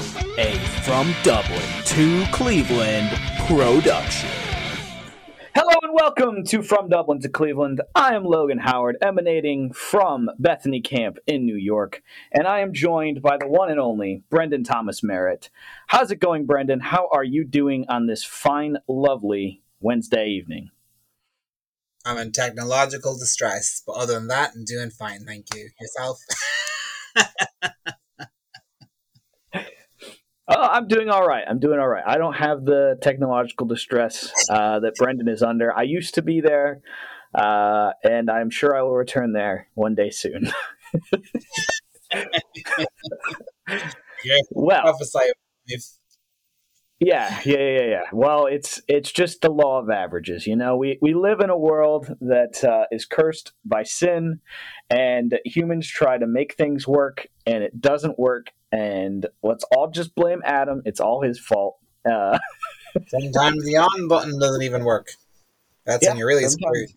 A From Dublin to Cleveland production. Hello and welcome to From Dublin to Cleveland. I am Logan Howard, emanating from Bethany Camp in New York, and I am joined by the one and only Brendan Thomas Merritt. How's it going, Brendan? How are you doing on this fine, lovely Wednesday evening? I'm in technological distress, but other than that, I'm doing fine, thank you. Yourself? I'm doing all right. I don't have the technological distress that Brendan is under. I used to be there, and I'm sure I will return there one day soon. Well, yeah. Well, it's just the law of averages. You know, we live in a world that is cursed by sin, and humans try to make things work, and it doesn't work. And let's all just blame Adam. It's all his fault. Sometimes the on button doesn't even work. That's when you're really screwed.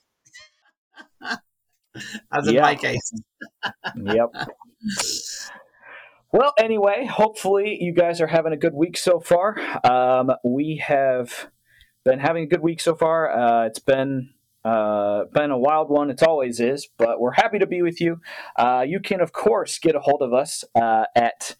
As in my case. Yep. Well, anyway, hopefully you guys are having a good week so far. We have been having a good week so far. It's been a wild one. It always is, but we're happy to be with you. You can, of course, get a hold of us at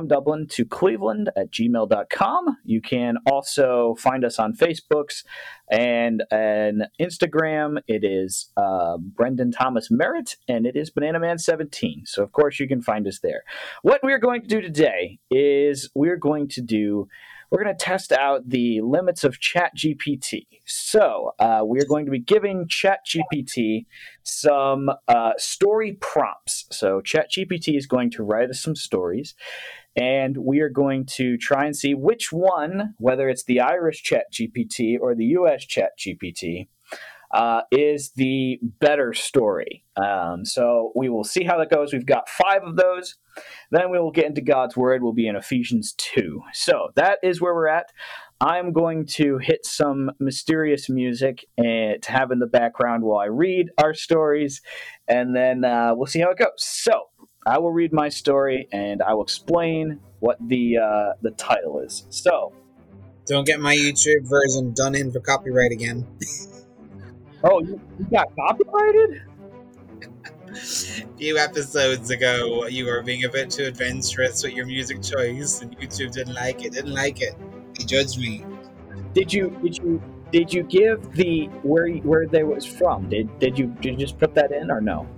FromDublinToCleveland@gmail.com. You can also find us on Facebooks and Instagram. It is Brendan Thomas Merritt, and it is Banana Man 17. So, of course, you can find us there. What we're going to do today is we're going to test out the limits of ChatGPT. So we're going to be giving ChatGPT some story prompts. So ChatGPT is going to write us some stories, and we are going to try and see which one, whether it's the Irish ChatGPT or the US ChatGPT, is the better story. So we will see how that goes. We've got 5 of those. Then we will get into God's Word. We'll be in Ephesians 2. So that is where we're at. I'm going to hit some mysterious music to have in the background while I read our stories, and then we'll see how it goes. So I will read my story, and I will explain what the title is. So, don't get my YouTube version done in for copyright again. Oh, you got copyrighted? A few episodes ago, you were being a bit too adventurous with your music choice, and YouTube didn't like it. He judged me. Did you give the where they was from? Did you just put that in or no?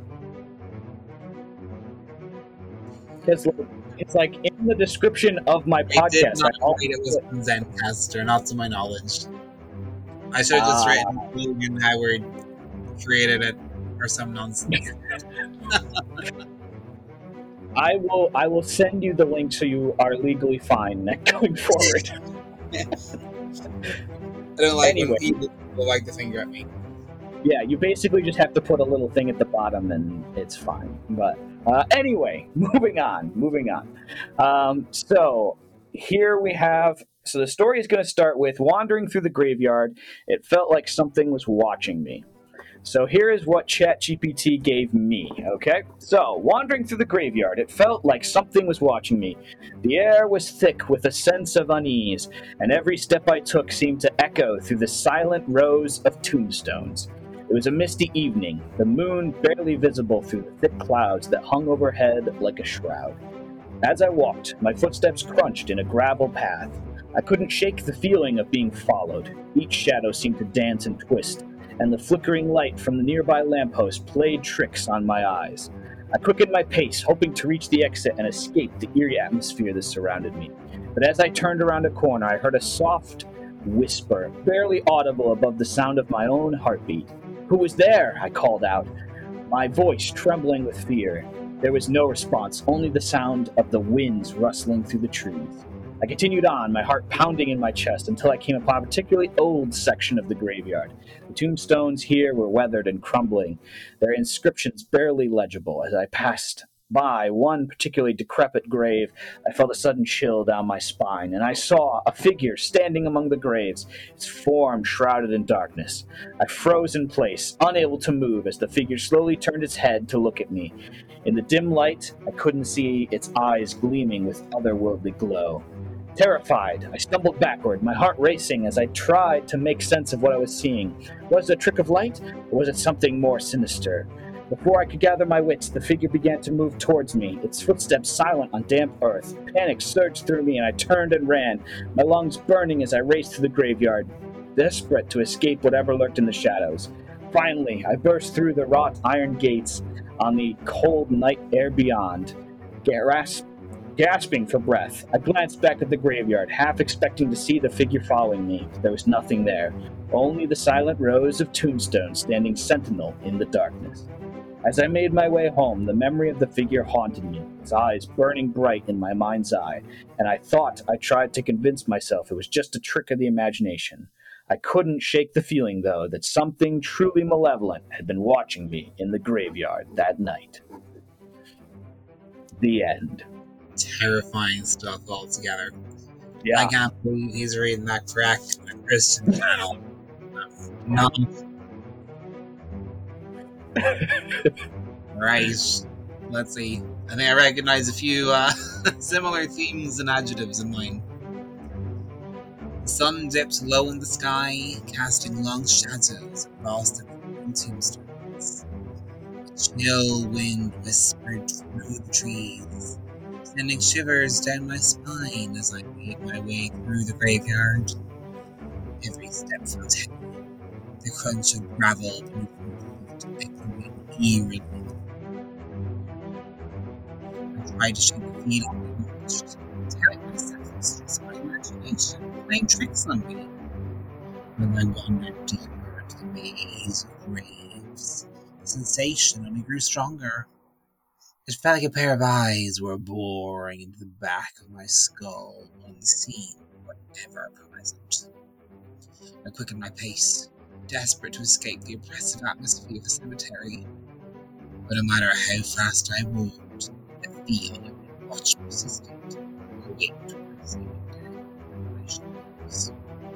Because it's like in the description of my podcast. I did not read it was from Zencastr, not to my knowledge. I should have just written Logan Howard created it or some nonsense. I will send you the link so you are legally fine going forward. I don't like when people like to finger at me. Yeah, you basically just have to put a little thing at the bottom and it's fine. But anyway, moving on. So here we have. So the story is going to start with wandering through the graveyard. It felt like something was watching me. So here is what ChatGPT gave me, okay? So, wandering through the graveyard, it felt like something was watching me. The air was thick with a sense of unease, and every step I took seemed to echo through the silent rows of tombstones. It was a misty evening, the moon barely visible through the thick clouds that hung overhead like a shroud. As I walked, my footsteps crunched in a gravel path. I couldn't shake the feeling of being followed. Each shadow seemed to dance and twist, and the flickering light from the nearby lamppost played tricks on my eyes. I quickened my pace, hoping to reach the exit and escape the eerie atmosphere that surrounded me. But as I turned around a corner, I heard a soft whisper, barely audible above the sound of my own heartbeat. "Who was there?" I called out, my voice trembling with fear. There was no response, only the sound of the winds rustling through the trees. I continued on, my heart pounding in my chest, until I came upon a particularly old section of the graveyard. The tombstones here were weathered and crumbling, their inscriptions barely legible. As I passed by one particularly decrepit grave, I felt a sudden chill down my spine, and I saw a figure standing among the graves, its form shrouded in darkness. I froze in place, unable to move, as the figure slowly turned its head to look at me. In the dim light, I couldn't see its eyes gleaming with otherworldly glow. Terrified, I stumbled backward, my heart racing as I tried to make sense of what I was seeing. Was it a trick of light, or was it something more sinister? Before I could gather my wits, the figure began to move towards me, its footsteps silent on damp earth. Panic surged through me, and I turned and ran, my lungs burning as I raced through the graveyard, desperate to escape whatever lurked in the shadows. Finally, I burst through the wrought iron gates on the cold night air beyond. Gasping for breath, I glanced back at the graveyard, half expecting to see the figure following me. There was nothing there, only the silent rows of tombstones standing sentinel in the darkness. As I made my way home, the memory of the figure haunted me, its eyes burning bright in my mind's eye, and I tried to convince myself it was just a trick of the imagination. I couldn't shake the feeling, though, that something truly malevolent had been watching me in the graveyard that night. The end. Terrifying stuff altogether. Yeah. I can't believe he's reading that correct on a Christian channel. No. Right. Let's see. I think I recognize a few similar themes and adjectives in mine. The sun dipped low in the sky, casting long shadows across the tombstones. A chill wind whispered through the trees, sending shivers down my spine as I made my way through the graveyard. Every step felt heavy, the crunch of gravel beneath my feet echoing eerily. I tried to shake the feeling I watched, telling myself it was just my imagination playing tricks on me. When I wandered deeper into the maze of graves, the sensation only grew stronger. It felt like a pair of eyes were boring into the back of my skull, unseen but ever present. I quickened my pace, desperate to escape the oppressive atmosphere of the cemetery. But no matter how fast I moved, the feeling of being watched persisted. The weight of receiving death in my shoulders.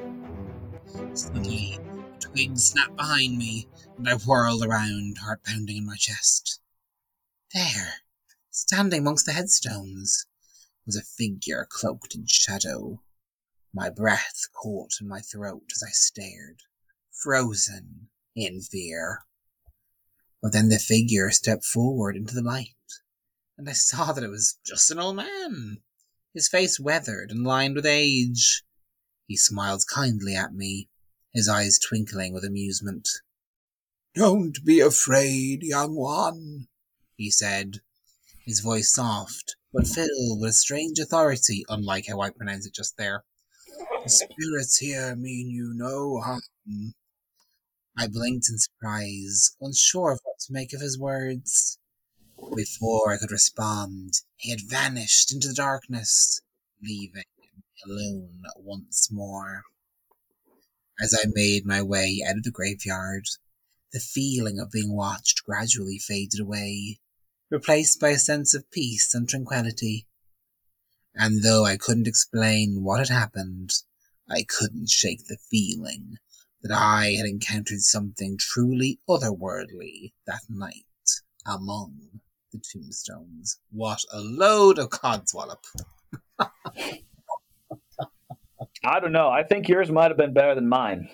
Suddenly, a twig snapped behind me, and I whirled around, heart pounding in my chest. There, standing amongst the headstones, was a figure cloaked in shadow. My breath caught in my throat as I stared, frozen in fear. But then the figure stepped forward into the light, and I saw that it was just an old man, his face weathered and lined with age. He smiled kindly at me, his eyes twinkling with amusement. "Don't be afraid, young one," he said, his voice soft, but filled with a strange authority, unlike how I pronounced it just there. "The spirits here mean you no harm." I blinked in surprise, unsure of what to make of his words. Before I could respond, he had vanished into the darkness, leaving me alone once more. As I made my way out of the graveyard, the feeling of being watched gradually faded away, replaced by a sense of peace and tranquility. And though I couldn't explain what had happened, I couldn't shake the feeling that I had encountered something truly otherworldly that night among the tombstones. What a load of codswallop. I don't know. I think yours might have been better than mine.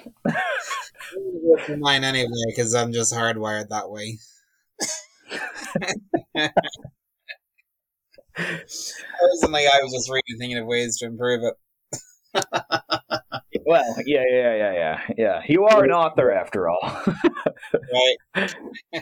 Mine anyway, because I'm just hardwired that way. Personally, I was just reading, thinking of ways to improve it. Well, yeah. You are an author after all. Right.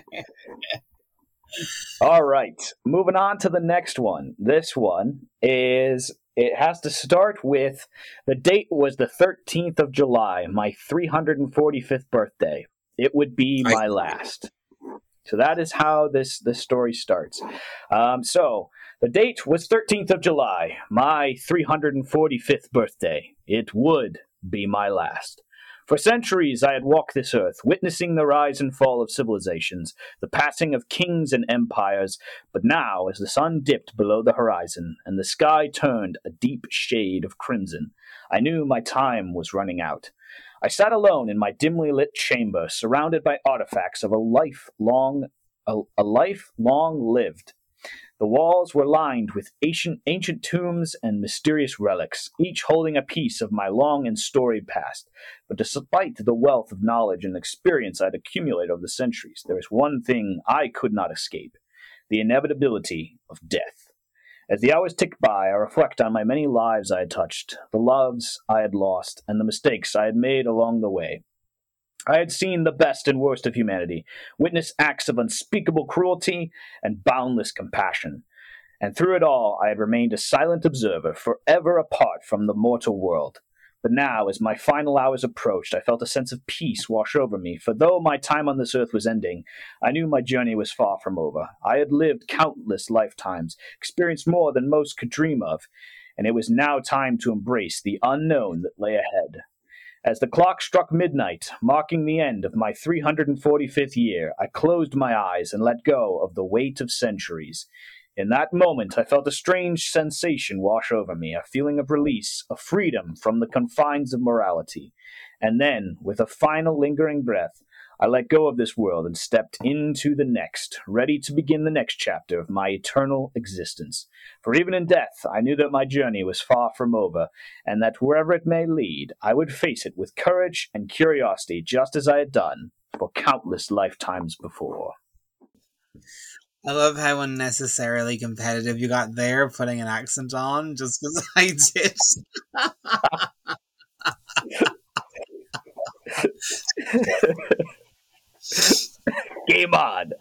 All right. Moving on to the next one. This one it has to start with the date was the 13th of July, my 345th birthday. It would be my last. So that is how this story starts. So the date was 13th of July, my 345th birthday. It would be my last. For centuries I had walked this earth, witnessing the rise and fall of civilizations, the passing of kings and empires, but now, as the sun dipped below the horizon, and the sky turned a deep shade of crimson, I knew my time was running out. I sat alone in my dimly lit chamber, surrounded by artifacts of a life long lived. The walls were lined with ancient tombs and mysterious relics, each holding a piece of my long and storied past. But despite the wealth of knowledge and experience I'd accumulated over the centuries, there was one thing I could not escape: the inevitability of death. As the hours ticked by, I reflect on my many lives I had touched, the loves I had lost, and the mistakes I had made along the way. I had seen the best and worst of humanity, witnessed acts of unspeakable cruelty and boundless compassion. And through it all, I had remained a silent observer, forever apart from the mortal world. But now, as my final hours approached, I felt a sense of peace wash over me, for though my time on this earth was ending, I knew my journey was far from over. I had lived countless lifetimes, experienced more than most could dream of, and it was now time to embrace the unknown that lay ahead. As the clock struck midnight, marking the end of my 345th year, I closed my eyes and let go of the weight of centuries. In that moment, I felt a strange sensation wash over me, a feeling of release, of freedom from the confines of morality. And then, with a final lingering breath, I let go of this world and stepped into the next, ready to begin the next chapter of my eternal existence. For even in death, I knew that my journey was far from over, and that wherever it may lead, I would face it with courage and curiosity, just as I had done for countless lifetimes before. I love how unnecessarily competitive you got there, putting an accent on just because I did. Game on!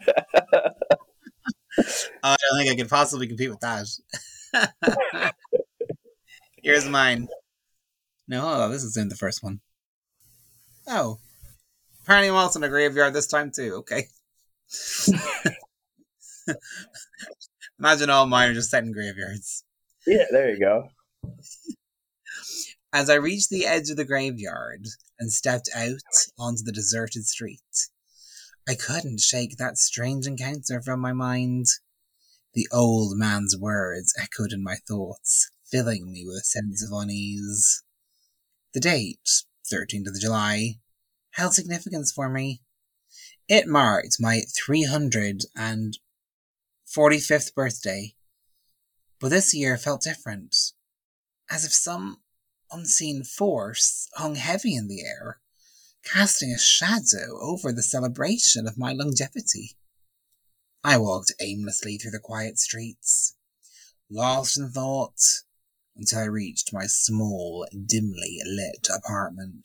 I don't think I could possibly compete with that. Here's mine. No, this isn't the first one. Oh. Apparently I'm also in a graveyard this time too, okay. Imagine all mine are just set in graveyards. Yeah, there you go. As I reached the edge of the graveyard and stepped out onto the deserted street, I couldn't shake that strange encounter from my mind. The old man's words echoed in my thoughts, filling me with a sense of unease. The date, 13th of July, held significance for me. It marked my 345th birthday, but this year felt different, as if some unseen force hung heavy in the air, casting a shadow over the celebration of my longevity. I walked aimlessly through the quiet streets, lost in thought, until I reached my small, dimly lit apartment.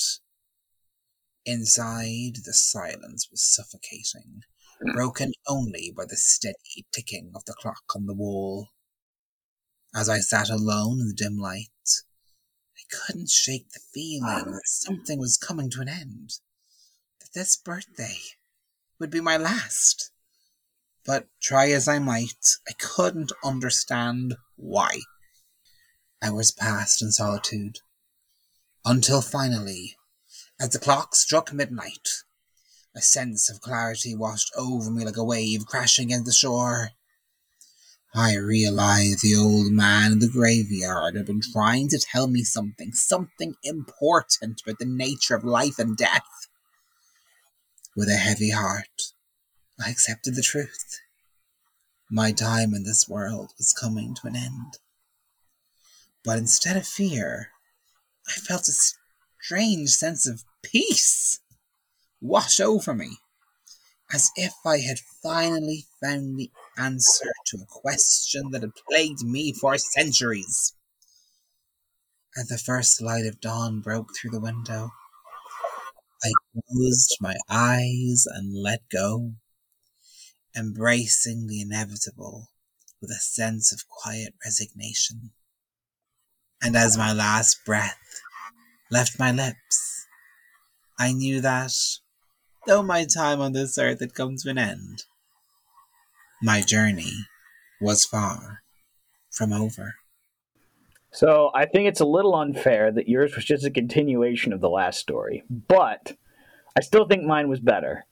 Inside, the silence was suffocating, broken only by the steady ticking of the clock on the wall. As I sat alone in the dim light, I couldn't shake the feeling that something was coming to an end, that this birthday would be my last. But try as I might, I couldn't understand why. Hours passed in solitude, until finally, as the clock struck midnight, a sense of clarity washed over me like a wave crashing against the shore. I realized the old man in the graveyard had been trying to tell me something important about the nature of life and death. With a heavy heart, I accepted the truth. My time in this world was coming to an end. But instead of fear, I felt a strange sense of peace wash over me, as if I had finally found the answer to a question that had plagued me for centuries. As the first light of dawn broke through the window, I closed my eyes and let go, embracing the inevitable with a sense of quiet resignation. And as my last breath left my lips, I knew that, though my time on this earth had come to an end, my journey was far from over. So I think it's a little unfair that yours was just a continuation of the last story, but I still think mine was better.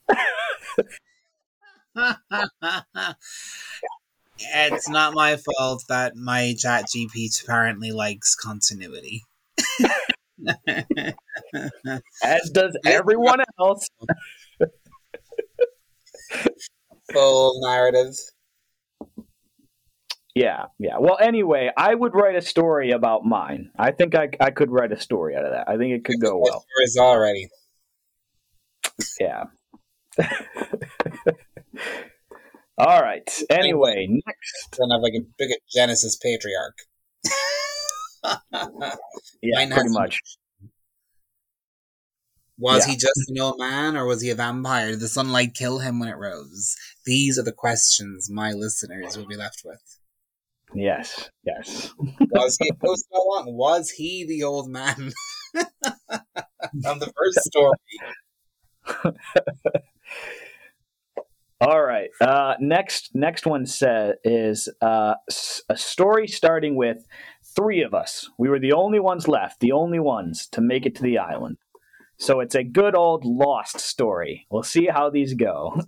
It's not my fault that my ChatGPT apparently likes continuity. As does everyone else. Full narrative. Yeah, yeah. Well, anyway, I would write a story about mine. I think I could write a story out of that. I think it could go well. Stories already. Yeah. All right. Anyway, next. Gonna have like a big Genesis patriarch. Yeah, Mine pretty has much. Was Yeah. he just an old man, or was he a vampire? Did the sunlight kill him when it rose? These are the questions my listeners will be left with. Yes. Yes. Was he? It was so long. Was he the old man from the first story? All right. Next one is a story starting with three of us. We were the only ones left, the only ones to make it to the island. So it's a good old lost story. We'll see how these go.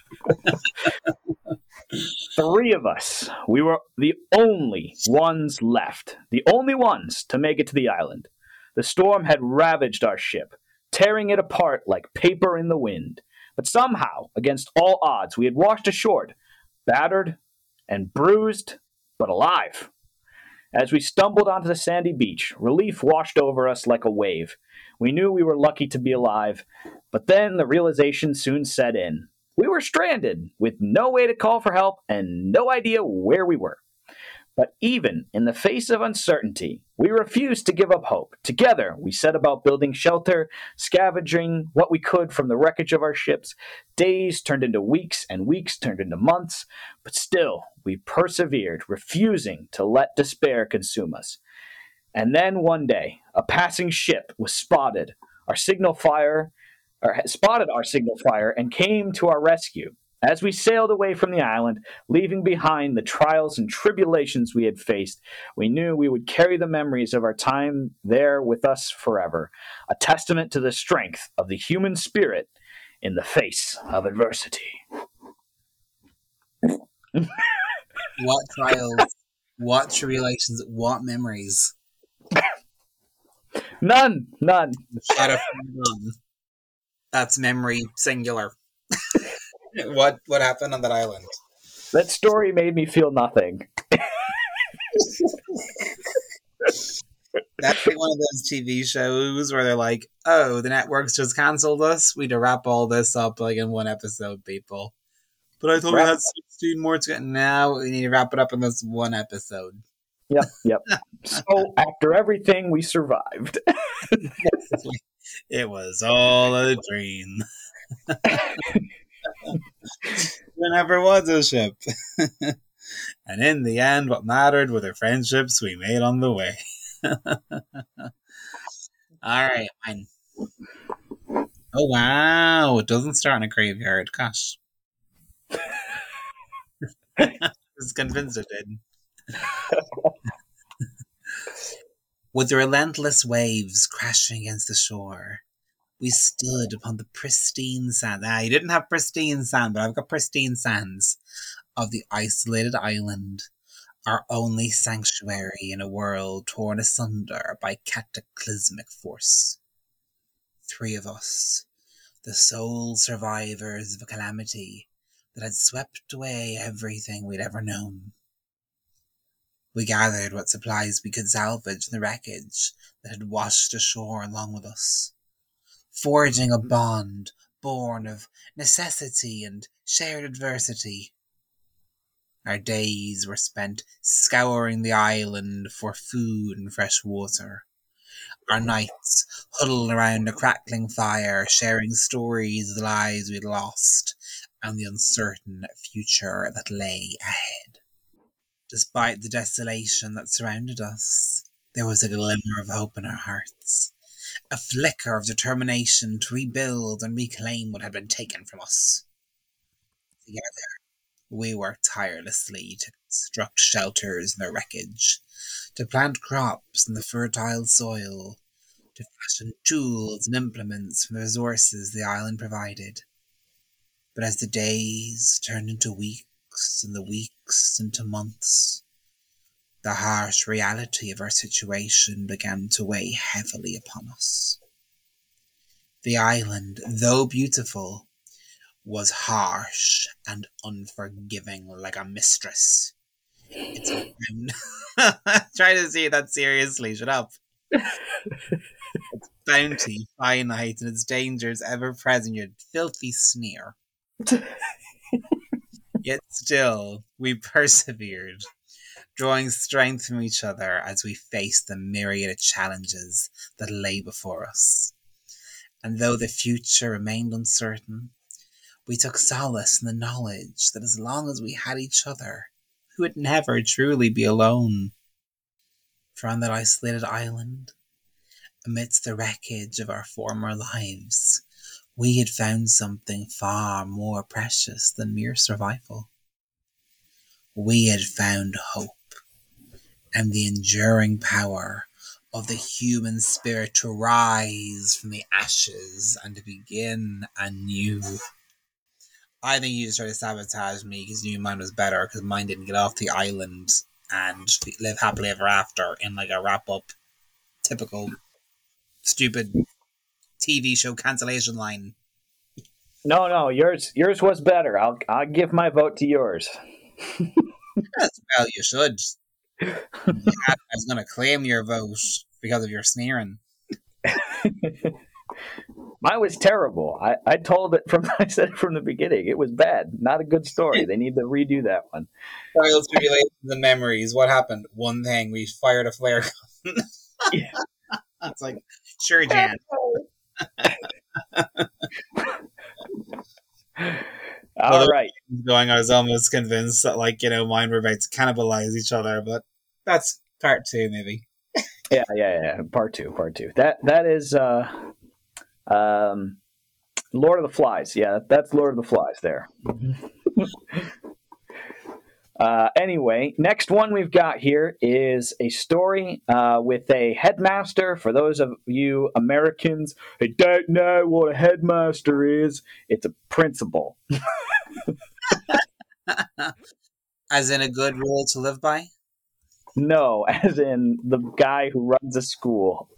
Three of us. We were the only ones left, the only ones to make it to the island. The storm had ravaged our ship, tearing it apart like paper in the wind. But somehow, against all odds, we had washed ashore, battered and bruised, but alive. As we stumbled onto the sandy beach, relief washed over us like a wave. We knew we were lucky to be alive, but then the realization soon set in. We were stranded, with no way to call for help and no idea where we were. But even in the face of uncertainty, we refused to give up hope. Together, we set about building shelter, scavenging what we could from the wreckage of our ships. Days turned into weeks, and weeks turned into months, but still, we persevered, refusing to let despair consume us. And then one day, a passing ship was spotted. Spotted our signal fire and came to our rescue. As we sailed away from the island, leaving behind the trials and tribulations we had faced, we knew we would carry the memories of our time there with us forever, a testament to the strength of the human spirit in the face of adversity. What trials? What tribulations? What memories? None. Shadow from the dawn. That's memory singular. What happened on that island? That story made me feel nothing. That's like one of those TV shows where they're like, "Oh, the networks just cancelled us. We need to wrap all this up like in one episode, people." But I thought we had 16 more to get. Now we need to wrap it up in this one episode. Yep. So after everything, we survived. It was all a dream. There never was a ship. And in the end, what mattered were the friendships we made on the way. Alright, fine. Oh, wow. It doesn't start in a graveyard. Gosh. I was convinced it did. With the relentless waves crashing against the shore, we stood upon the pristine sand. You didn't have pristine sand, but I've got pristine sands of the isolated island, our only sanctuary in a world torn asunder by cataclysmic force. Three of us, the sole survivors of a calamity that had swept away everything we'd ever known. We gathered what supplies we could salvage in the wreckage that had washed ashore along with us, forging a bond born of necessity and shared adversity. Our days were spent scouring the island for food and fresh water. Our nights huddled around a crackling fire, sharing stories of the lives we'd lost and the uncertain future that lay ahead. Despite the desolation that surrounded us, there was a glimmer of hope in our hearts, a flicker of determination to rebuild and reclaim what had been taken from us. Together, we worked tirelessly to construct shelters in the wreckage, to plant crops in the fertile soil, to fashion tools and implements from the resources the island provided. But as the days turned into weeks and the weeks into months, the harsh reality of our situation began to weigh heavily upon us. The island, though beautiful, was harsh and unforgiving like a mistress. It's try to see that seriously. Shut up. Its bounty finite and its dangers ever present. Your filthy sneer. Yet still we persevered, drawing strength from each other as we faced the myriad challenges that lay before us. And though the future remained uncertain, we took solace in the knowledge that as long as we had each other, we would never truly be alone. For on that isolated island, amidst the wreckage of our former lives, we had found something far more precious than mere survival. We had found hope and the enduring power of the human spirit to rise from the ashes and to begin anew. I think you just tried to sabotage me because you knew mine was better because mine didn't get off the island and live happily ever after in like a wrap-up, typical, stupid TV show cancellation line. No, yours was better. I'll give my vote to yours. Well, you should. I was going to claim your vote because of your sneering. Mine was terrible. I told it I said it from the beginning. It was bad. Not a good story. They need to redo that one. Trials, tribulations, and memories. What happened? One thing. We fired a flare gun. Yeah. It's like, sure, Jan. All right. Going, I was almost convinced that, like, mine were about to cannibalize each other, but that's part 2, maybe. Yeah. Part two. That is Lord of the Flies. Yeah, that's Lord of the Flies there. Anyway, next one we've got here is a story with a headmaster. For those of you Americans who don't know what a headmaster is, it's a principal. As in a good rule to live by? No, as in the guy who runs a school.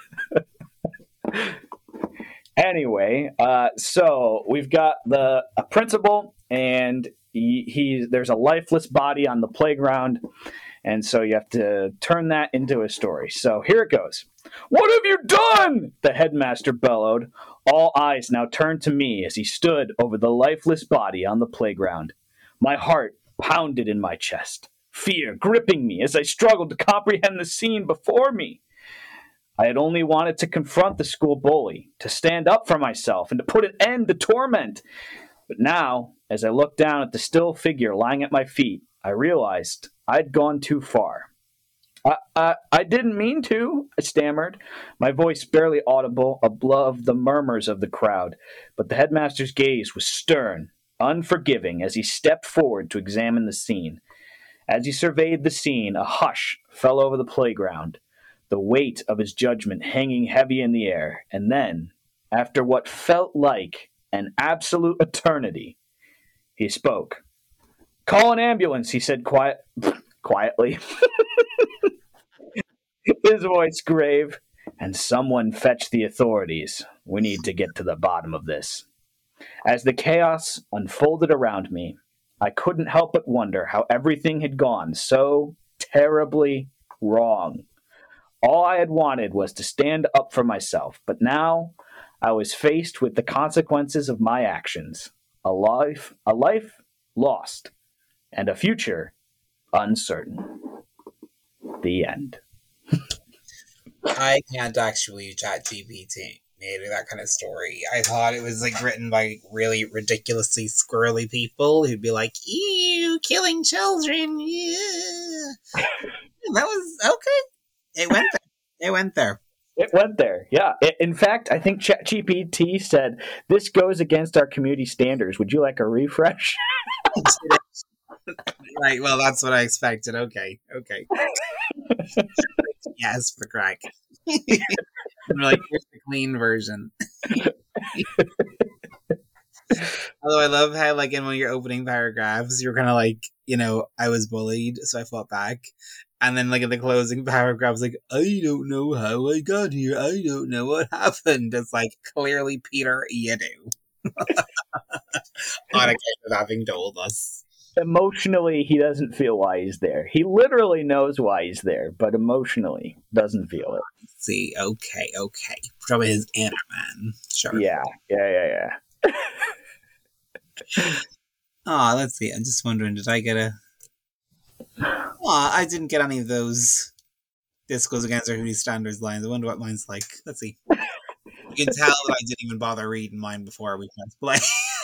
Anyway, so we've got a principal, and there's a lifeless body on the playground, and so you have to turn that into a story. So here it goes. "What have you done?" the headmaster bellowed. All eyes now turned to me as he stood over the lifeless body on the playground. My heart pounded in my chest, fear gripping me as I struggled to comprehend the scene before me. I had only wanted to confront the school bully, to stand up for myself, and to put an end to torment. But now, as I looked down at the still figure lying at my feet, I realized I'd gone too far. I didn't mean to," I stammered, my voice barely audible above the murmurs of the crowd. But the headmaster's gaze was stern, unforgiving, as he stepped forward to examine the scene. As he surveyed the scene, a hush fell over the playground, the weight of his judgment hanging heavy in the air. And then, after what felt like an absolute eternity, he spoke. "Call an ambulance," he said quietly. His voice grave. "And someone fetch the authorities. We need to get to the bottom of this." As the chaos unfolded around me, I couldn't help but wonder how everything had gone so terribly wrong. All I had wanted was to stand up for myself, but now I was faced with the consequences of my actions. A life lost, and a future uncertain. The end. I can't actually chat GPT maybe that kind of story. I thought it was like written by really ridiculously squirrely people who'd be like, "Ew, killing children." Yeah. That was okay. It went there. It went there, yeah. In fact, I think ChatGPT said, "This goes against our community standards. Would you like a refresh?" Right, well, that's what I expected. Okay. Yes, for crack. I'm like, here's the clean version. Although I love how, like, in one of your opening paragraphs, you're kind of like, I was bullied, so I fought back. And then, like, in the closing paragraph, like, "I don't know how I got here. I don't know what happened." It's like, clearly, Peter, you do. On account of having told us. Emotionally, he doesn't feel why he's there. He literally knows why he's there, but emotionally doesn't feel it. See, okay. Probably his inner man. Sure. Yeah. Oh, let's see. I'm just wondering, did I get a... Oh, I didn't get any of those. This goes against our Hootie Standards lines. I wonder what mine's like. Let's see. You can tell that I didn't even bother reading mine before we pressed play.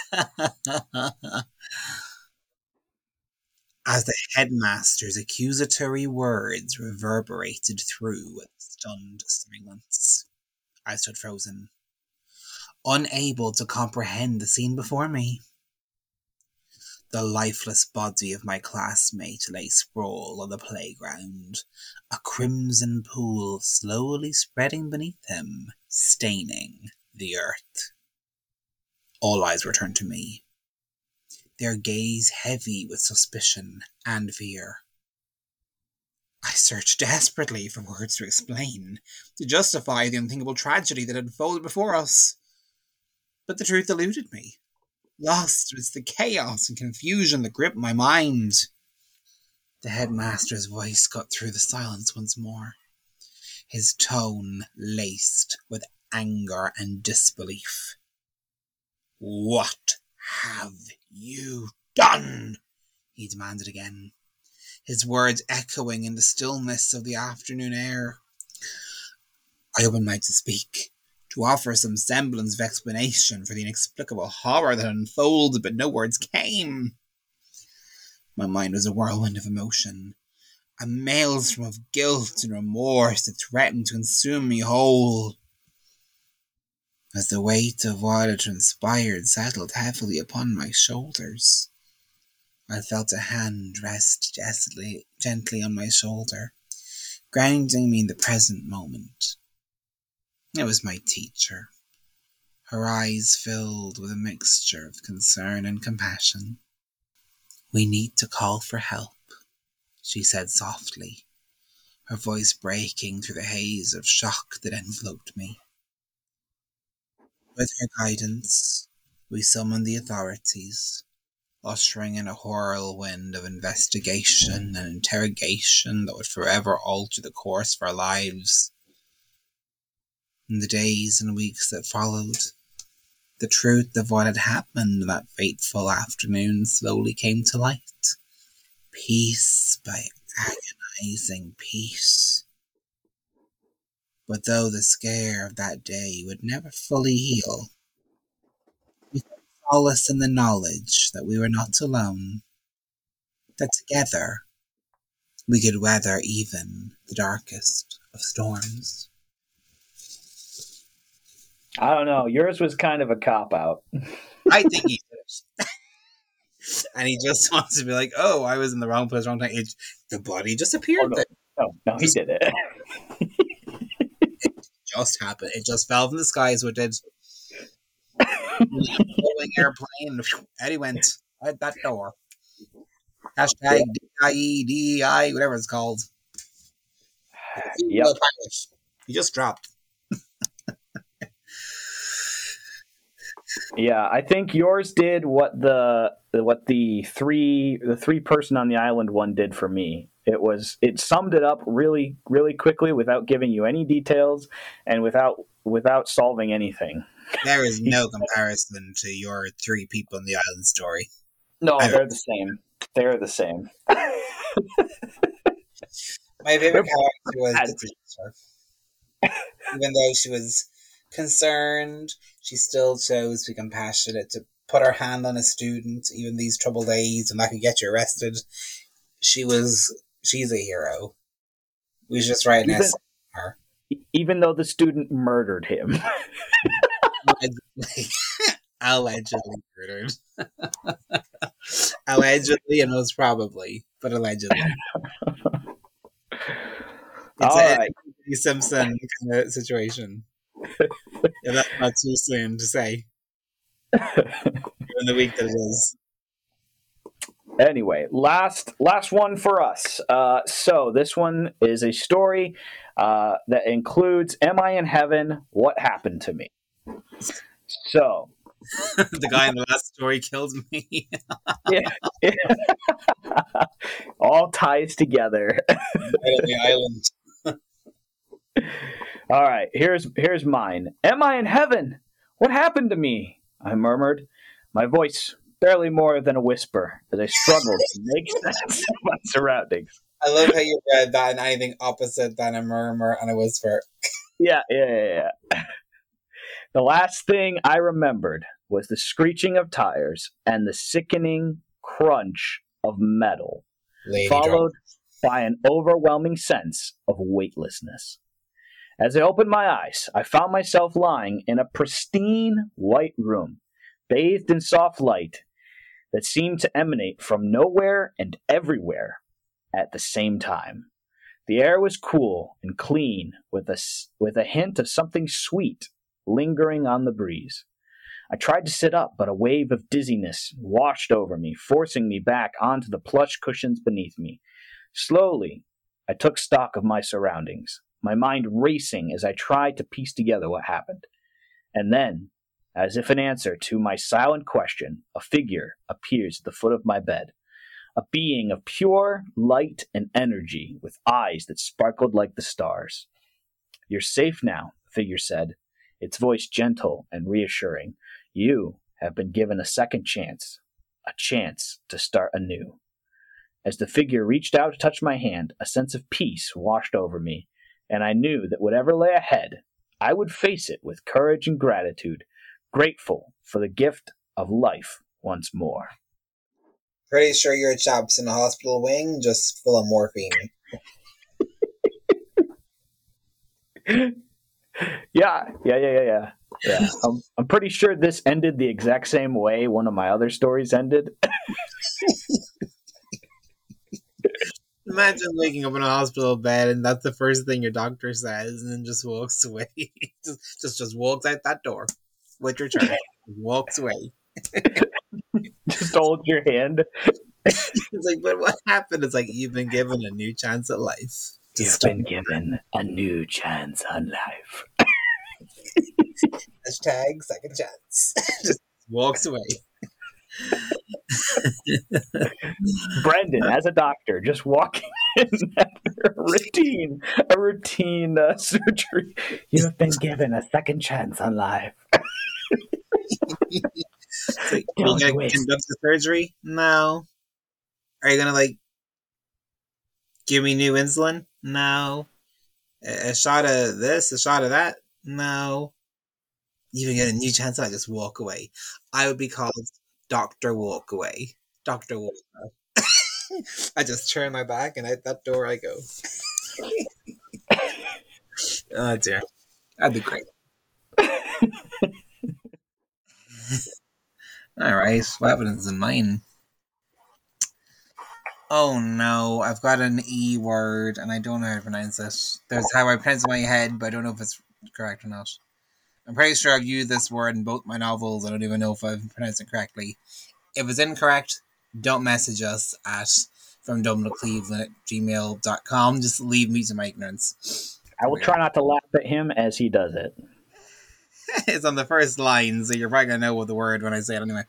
As the headmaster's accusatory words reverberated through the stunned silence, I stood frozen, unable to comprehend the scene before me. The lifeless body of my classmate lay sprawled on the playground, a crimson pool slowly spreading beneath him, staining the earth. All eyes were turned to me, their gaze heavy with suspicion and fear. I searched desperately for words to explain, to justify the unthinkable tragedy that had unfolded before us. But the truth eluded me, lost amidst the chaos and confusion that gripped my mind. The headmaster's voice cut through the silence once more, his tone laced with anger and disbelief. "What have you done?" he demanded again, his words echoing in the stillness of the afternoon air. I opened my mouth to speak, to offer some semblance of explanation for the inexplicable horror that unfolded, but no words came. My mind was a whirlwind of emotion, a maelstrom of guilt and remorse that threatened to consume me whole. As the weight of what had transpired settled heavily upon my shoulders, I felt a hand rest gently on my shoulder, grounding me in the present moment. It was my teacher, her eyes filled with a mixture of concern and compassion. "We need to call for help," she said softly, her voice breaking through the haze of shock that enveloped me. With her guidance, we summoned the authorities, ushering in a whirlwind of investigation and interrogation that would forever alter the course of our lives. In the days and weeks that followed, the truth of what had happened that fateful afternoon slowly came to light, piece by agonizing piece. But though the scare of that day would never fully heal, we found solace in the knowledge that we were not alone, that together we could weather even the darkest of storms. I don't know. Yours was kind of a cop-out. I think he did it. And he just wants to be like, oh, I was in the wrong place, wrong time. The body just appeared there. No, he did it. Just happened. It just fell from the sky, is what it did. Going airplane, and he went out that door. Hashtag DIE, whatever it's called. Yep. He just dropped. Yeah, I think yours did what the three person on the island one did for me. It summed it up really quickly without giving you any details and without solving anything. There is no comparison to your three people in the island story. No, they're the same. They're the same. My favorite character was the teacher. Even though she was concerned, she still chose to be compassionate, to put her hand on a student, even these troubled days, and that could get you arrested. She's a hero. We should just write an essay on her. Even though the student murdered him. Allegedly murdered. Allegedly and most probably, but allegedly. It's a Simpson kind of situation. Yeah, that's not too soon to say. In the week that it is. Anyway, last one for us. So this one is a story that includes "Am I in heaven? What happened to me?" So The guy in the last story killed me. Yeah, yeah. All ties together. Right on the island. All right, here's mine. Am I in heaven? What happened to me? I murmured, my voice barely more than a whisper as I struggled to make sense of my surroundings. I love how you read that in anything opposite than a murmur and a whisper. Yeah. The last thing I remembered was the screeching of tires and the sickening crunch of metal, Lady followed by an overwhelming sense of weightlessness. As I opened my eyes, I found myself lying in a pristine white room, bathed in soft light that seemed to emanate from nowhere and everywhere at the same time. The air was cool and clean, with a hint of something sweet lingering on the breeze. I tried to sit up, but a wave of dizziness washed over me, forcing me back onto the plush cushions beneath me. Slowly, I took stock of my surroundings, my mind racing as I tried to piece together what happened. And then, as if in answer to my silent question, a figure appears at the foot of my bed. A being of pure light and energy, with eyes that sparkled like the stars. You're safe now, the figure said, its voice gentle and reassuring. You have been given a second chance, a chance to start anew. As the figure reached out to touch my hand, a sense of peace washed over me, and I knew that whatever lay ahead, I would face it with courage and gratitude, grateful for the gift of life once more. Pretty sure your chap's in a hospital wing, just full of morphine. Yeah. I'm pretty sure this ended the exact same way one of my other stories ended. Imagine waking up in a hospital bed and that's the first thing your doctor says, and then just walks away. just walks out that door with your charge. Walks away. Just hold your hand. It's like, but what happened? It's like, you've been given a new chance at life. You've been given a new chance on life. Hashtag second chance. Just walks away. Brendan, as a doctor, just walking in after a routine surgery. You have been given a second chance on life. So, are you going to conduct the surgery? No. Are you going to, give me new insulin? No. A shot of this? A shot of that? No. You even get a new chance, I just walk away. I would be called Dr. Walk Away. Dr. Walk Away. I just turn my back and out that door I go. Oh dear. That'd be great. Alright, what happens in mine? Oh no, I've got an E word and I don't know how to pronounce it. There's how I pronounce it in my head, but I don't know if it's correct or not. I'm pretty sure I've used this word in both my novels. I don't even know if I've pronounced it correctly. If it's incorrect, don't message us at fromdublinTocleveland@gmail.com. Just leave me to my ignorance. I will try not to laugh at him as he does it. It's on the first line, so you're probably going to know what the word when I say it anyway.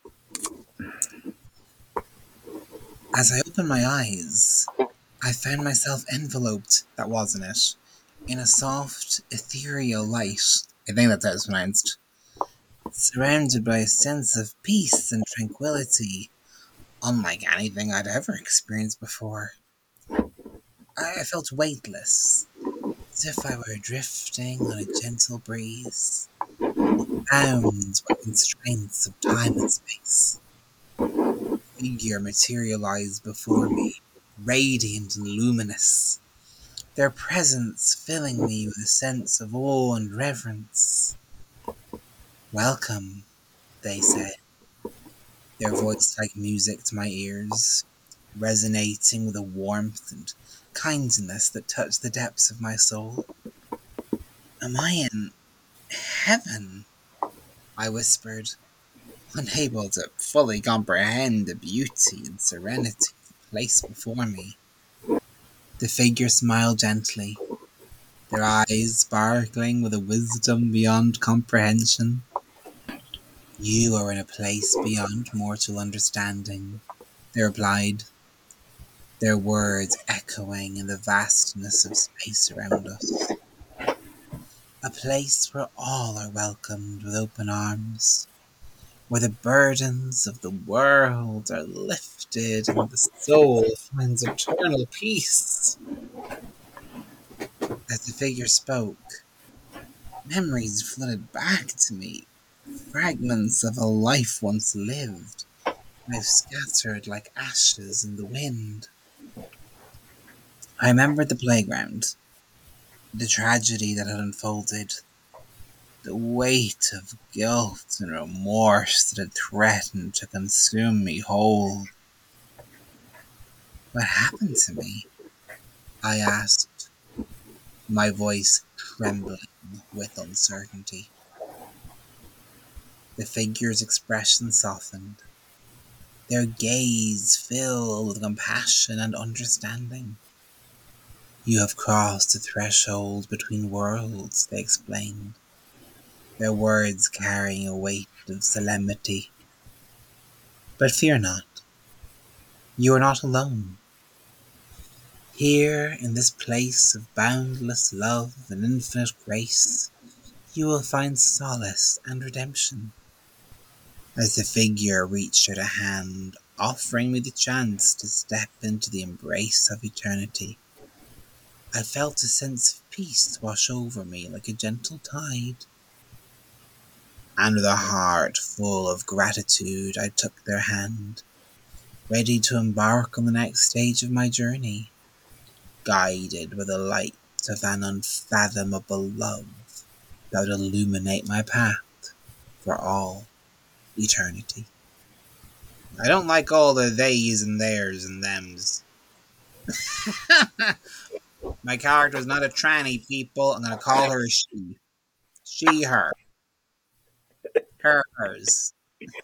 As I opened my eyes, I found myself enveloped, that wasn't it, in a soft, ethereal light. I think that's how it's pronounced. Surrounded by a sense of peace and tranquility, unlike anything I'd ever experienced before. I felt weightless, as if I were drifting on a gentle breeze, bound by constraints of time and space. A figure materialized before me, radiant and luminous, their presence filling me with a sense of awe and reverence. "Welcome," they said, their voice like music to my ears, resonating with a warmth and kindness that touched the depths of my soul. "Am I in heaven?" I whispered, unable to fully comprehend the beauty and serenity of the place before me. The figure smiled gently, their eyes sparkling with a wisdom beyond comprehension. You are in a place beyond mortal understanding, they replied, their words echoing in the vastness of space around us. A place where all are welcomed with open arms, where the burdens of the world are lifted and the soul finds eternal peace. As the figure spoke, memories flooded back to me, fragments of a life once lived, now scattered like ashes in the wind. I remembered the playground, the tragedy that had unfolded, the weight of guilt and remorse that had threatened to consume me whole. What happened to me? I asked, my voice trembling with uncertainty. The figure's expression softened, their gaze filled with compassion and understanding. You have crossed the threshold between worlds, they explained, their words carrying a weight of solemnity. But fear not, you are not alone. Here, in this place of boundless love and infinite grace, you will find solace and redemption. As the figure reached out a hand, offering me the chance to step into the embrace of eternity, I felt a sense of peace wash over me like a gentle tide. And with a heart full of gratitude, I took their hand, ready to embark on the next stage of my journey, guided by the light of an unfathomable love that would illuminate my path for all eternity. I don't like all the theys and theirs and thems. My character is not a tranny, people. I'm going to call her a she. She, her. Hers.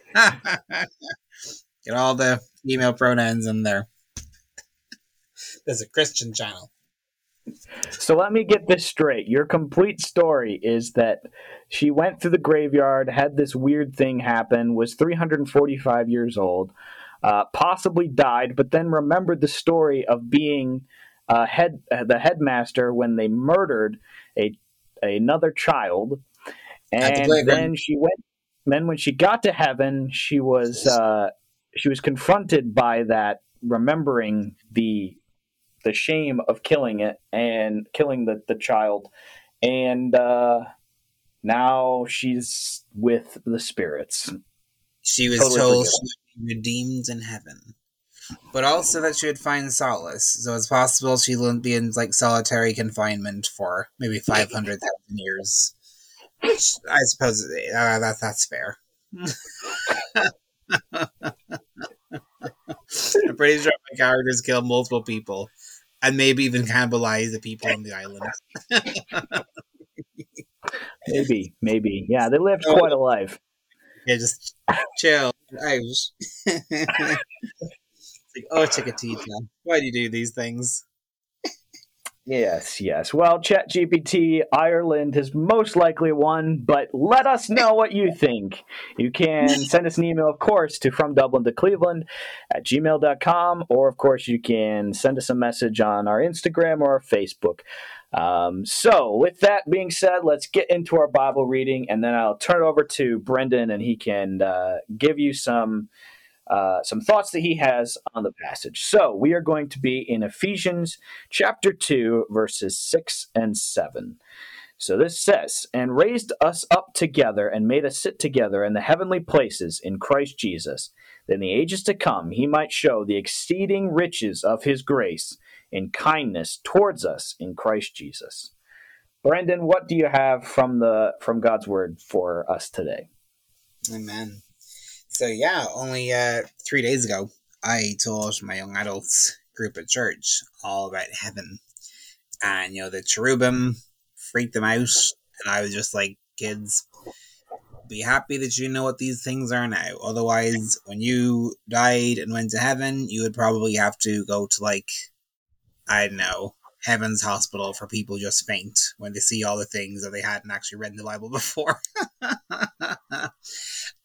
Get all the female pronouns in there. There's a Christian channel. So let me get this straight. Your complete story is that she went through the graveyard, had this weird thing happen, was 345 years old, possibly died, but then remembered the story of being the headmaster when they murdered another child, At the and playground. then she went. Then when she got to heaven, she was confronted by that, remembering the shame of killing it and killing the child, and now she's with the spirits. She was Totally told forgiven. she would be redeemed in heaven, but also that she would find solace. So it's possible she wouldn't be in like solitary confinement for maybe 500,000 years. Which I suppose that's fair. I'm pretty sure my characters kill multiple people, and maybe even cannibalize the people on the island. Maybe. Yeah, they lived Oh, quite a life. yeah, just chill out. Like, oh, Chickatita, why do you do these things? Yes. Well, ChatGPT Ireland has most likely won, but let us know what you think. You can send us an email, of course, to from Dublin to Cleveland at gmail.com, or, of course, you can send us a message on our Instagram or our Facebook. So, with that being said, let's get into our Bible reading, and then I'll turn it over to Brendan, and he can give you some thoughts that he has on the passage. So we are going to be in Ephesians chapter 2, verses 6 and 7. So this says, "And raised us up together and made us sit together in the heavenly places in Christ Jesus, that in the ages to come he might show the exceeding riches of his grace in kindness towards us in Christ Jesus." Brendan, what do you have from God's word for us today? Amen. So yeah, only 3 days ago, I told my young adults group at church all about heaven, and the cherubim freaked them out, and I was just like, kids, be happy that you know what these things are now. Otherwise, when you died and went to heaven, you would probably have to go to I don't know, heaven's hospital for people just faint when they see all the things that they hadn't actually read in the Bible before.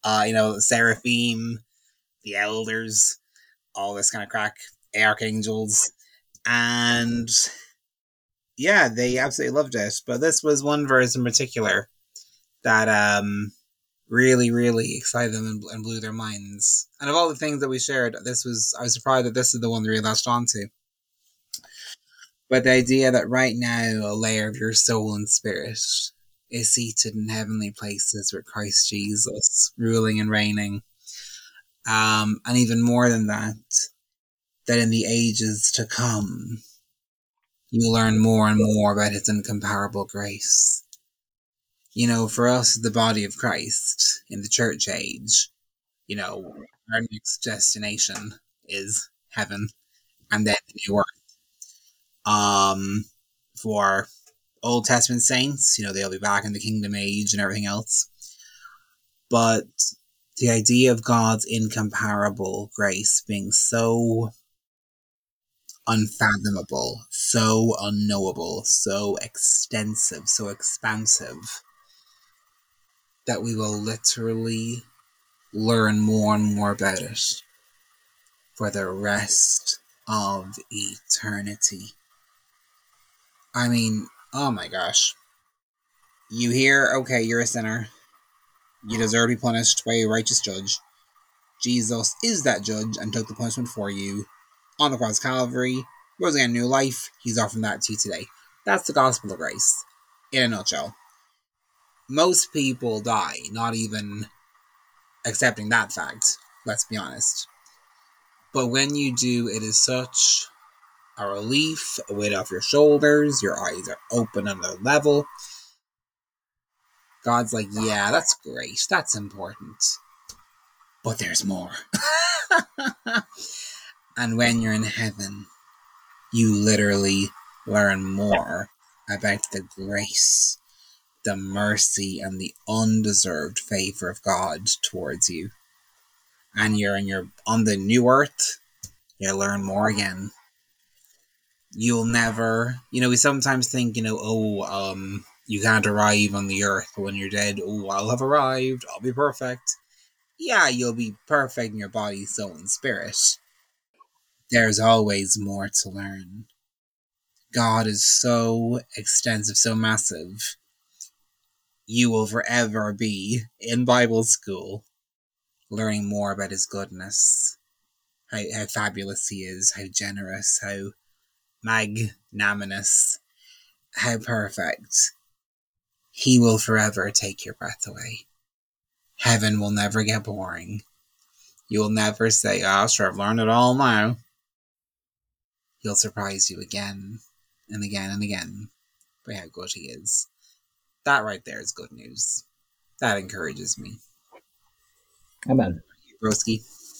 Seraphim, the elders, all this kind of crack, archangels, and yeah, they absolutely loved it. But this was one verse in particular that really, really excited them and blew their minds. And of all the things that we shared, I was surprised that this is the one they really latched onto. But the idea that right now a layer of your soul and spirit is seated in heavenly places with Christ Jesus, ruling and reigning. And even more than that in the ages to come, you learn more and more about his incomparable grace. For us, the body of Christ in the church age, our next destination is heaven and then the new earth. For Old Testament saints, they'll be back in the kingdom age and everything else. But the idea of God's incomparable grace being so unfathomable, so unknowable, so extensive, so expansive, that we will literally learn more and more about it for the rest of eternity. I mean, oh my gosh. You hear, okay, you're a sinner. You deserve to be punished by a righteous judge. Jesus is that judge and took the punishment for you on the cross of Calvary, rose again, new life. He's offering that to you today. That's the gospel of grace, in a nutshell. Most people die not even accepting that fact, let's be honest. But when you do, it is such a relief, a weight off your shoulders, your eyes are open on another level. God's like, yeah, that's great, that's important. But there's more. And when you're in heaven, you literally learn more about the grace, the mercy, and the undeserved favor of God towards you. And you're on the new earth, you learn more again. You'll never, we sometimes think, you can't arrive on the earth, but when you're dead, I'll have arrived, I'll be perfect. Yeah, you'll be perfect in your body, soul, and spirit. There's always more to learn. God is so extensive, so massive. You will forever be in Bible school, learning more about his goodness, how fabulous he is, how generous, how magnanimous, how perfect. He will forever take your breath away. Heaven will never get boring. You will never say, sure, I've learned it all now. He'll surprise you again and again and again by how good he is. That right there is good news. That encourages me. Amen. Broski?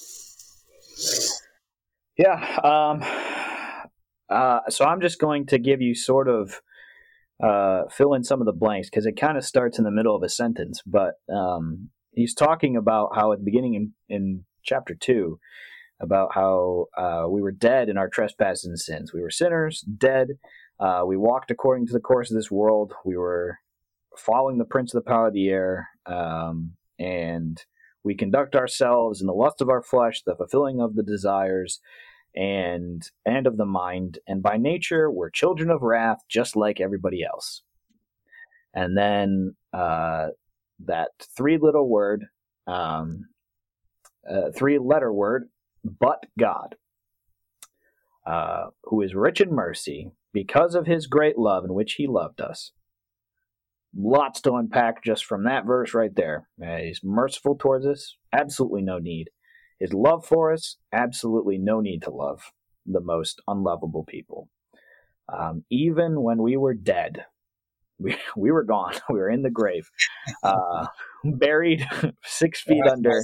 Yeah. So I'm just going to give you sort of fill in some of the blanks because it kind of starts in the middle of a sentence. But he's talking about how at the beginning in chapter 2, about how we were dead in our trespasses and sins. We were sinners, dead. We walked according to the course of this world. We were following the prince of the power of the air, and we conduct ourselves in the lust of our flesh, the fulfilling of the desires, and of the mind. And by nature, we're children of wrath, just like everybody else. And then that three-letter word, but God, who is rich in mercy, because of his great love in which he loved us. Lots to unpack just from that verse right there. He's merciful towards us, absolutely no need. His love for us, absolutely no need to love the most unlovable people. Even when we were dead, we were gone. We were in the grave, buried 6 feet under,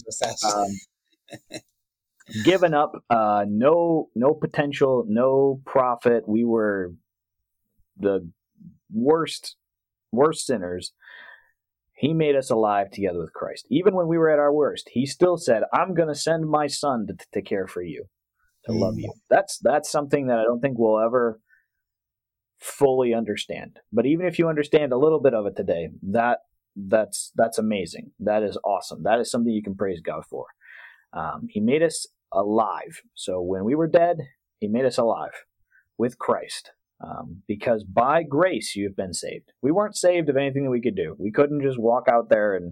given up, no potential, no profit. We were the worst sinners. He made us alive together with Christ. Even when we were at our worst, he still said, I'm going to send my son to care for you, to love you. That's something that I don't think we'll ever fully understand. But even if you understand a little bit of it today, that that's amazing. That is awesome. That is something you can praise God for. He made us alive. So when we were dead, he made us alive with Christ. Because by grace you've been saved. We weren't saved of anything that we could do. We couldn't just walk out there and,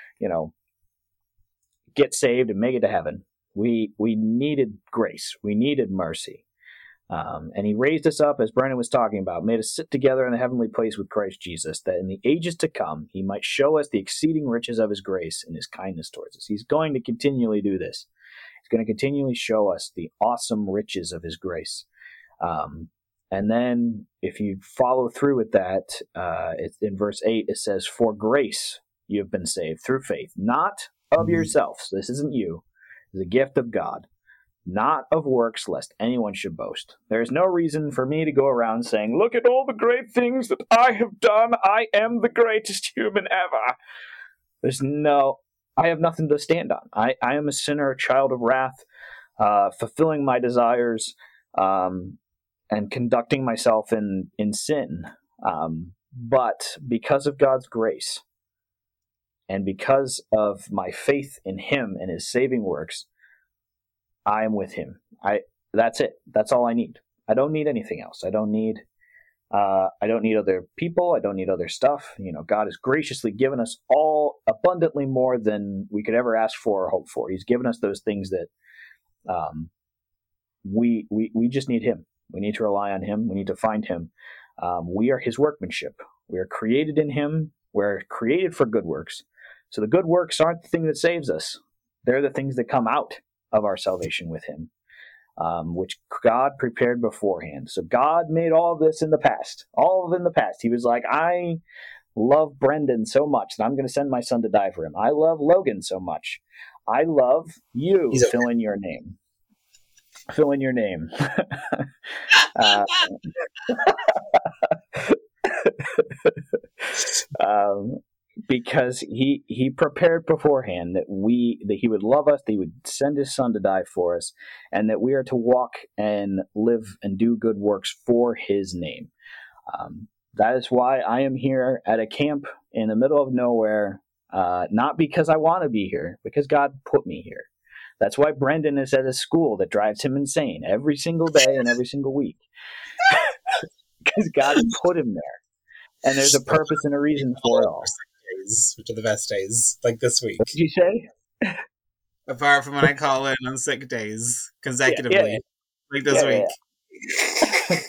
get saved and make it to heaven. We needed grace. We needed mercy. And he raised us up, as Brendan was talking about, made us sit together in the heavenly place with Christ Jesus, that in the ages to come, he might show us the exceeding riches of his grace and his kindness towards us. He's going to continually do this. He's going to continually show us the awesome riches of his grace. And then if you follow through with that, in verse 8, it says, "For grace you have been saved through faith, not of yourself." So this isn't you. It's a gift of God, not of works, lest anyone should boast. There is no reason for me to go around saying, "Look at all the great things that I have done. I am the greatest human ever." I have nothing to stand on. I am a sinner, a child of wrath, fulfilling my desires, and conducting myself in sin. But because of God's grace, and because of my faith in him and his saving works, I am with him. That's it. That's all I need. I don't need anything else. I don't need other people. I don't need other stuff. God has graciously given us all abundantly more than we could ever ask for or hope for. He's given us those things that we just need him. We need to rely on him. We need to find him. We are his workmanship. We are created in him. We're created for good works. So the good works aren't the thing that saves us. They're the things that come out of our salvation with him, which God prepared beforehand. So God made all of this in the past. All of it in the past. He was like, I love Brendan so much that I'm going to send my son to die for him. I love Logan so much. I love you. Fill in your name. Fill in your name. Because he prepared beforehand that he would love us, that he would send his son to die for us, and that we are to walk and live and do good works for his name. That is why I am here at a camp in the middle of nowhere, not because I want to be here, because God put me here. That's why Brendan is at a school that drives him insane every single day and every single week. Because God put him there. And there's a purpose and a reason for it all. Which are the best days, like this week. What did you say? Apart from when I call in on sick days consecutively, like this week. Yeah.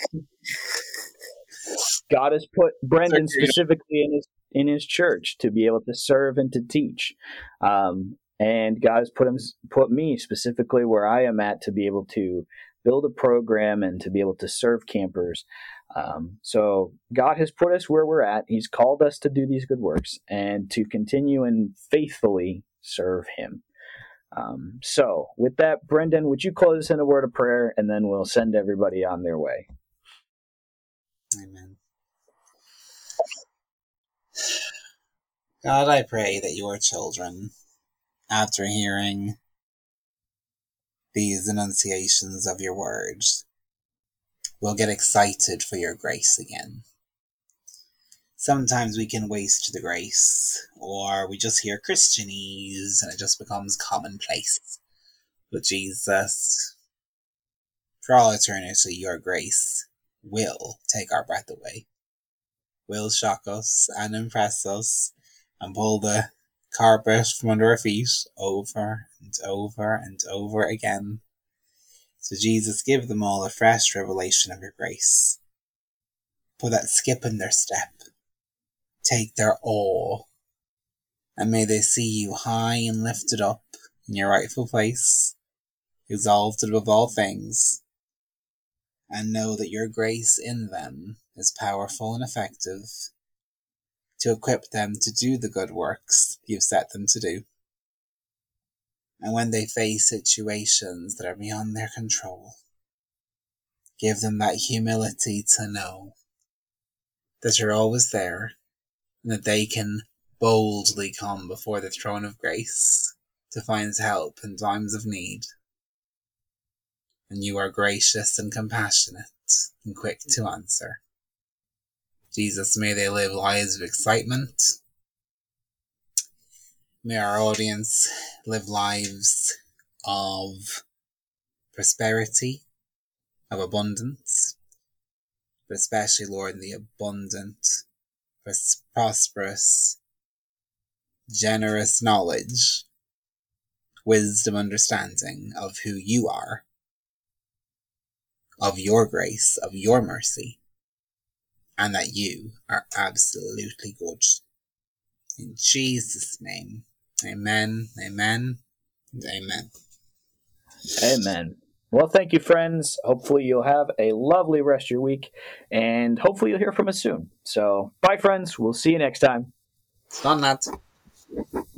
God has put Brendan specifically in his church to be able to serve and to teach. And God has put me specifically where I am at to be able to build a program and to be able to serve campers. So God has put us where we're at. He's called us to do these good works and to continue and faithfully serve him. So with that, Brendan, would you close us in a word of prayer, and then we'll send everybody on their way. Amen. God, I pray that your children, after hearing these enunciations of your words, will get excited for your grace again. Sometimes we can waste the grace, or we just hear Christianese and it just becomes commonplace. But Jesus, for all eternity, your grace will take our breath away, will shock us and impress us and pull the carpet from under our feet over and over and over again. So Jesus, give them all a fresh revelation of your grace. Put that skip in their step. Take their awe. And may they see you high and lifted up in your rightful place, exalted above all things, and know that your grace in them is powerful and effective to equip them to do the good works you've set them to do. And when they face situations that are beyond their control, give them that humility to know that you're always there and that they can boldly come before the throne of grace to find help in times of need. And you are gracious and compassionate and quick to answer. Jesus, may they live lives of excitement, May our audience live lives of prosperity, of abundance, but especially, Lord, the abundant, prosperous, generous knowledge, wisdom, understanding of who you are, of your grace, of your mercy, and that you are absolutely good. In Jesus' name, amen, amen, and amen. Amen. Well, thank you, friends. Hopefully, you'll have a lovely rest of your week, and hopefully, you'll hear from us soon. So, bye, friends. We'll see you next time. It's done, lads.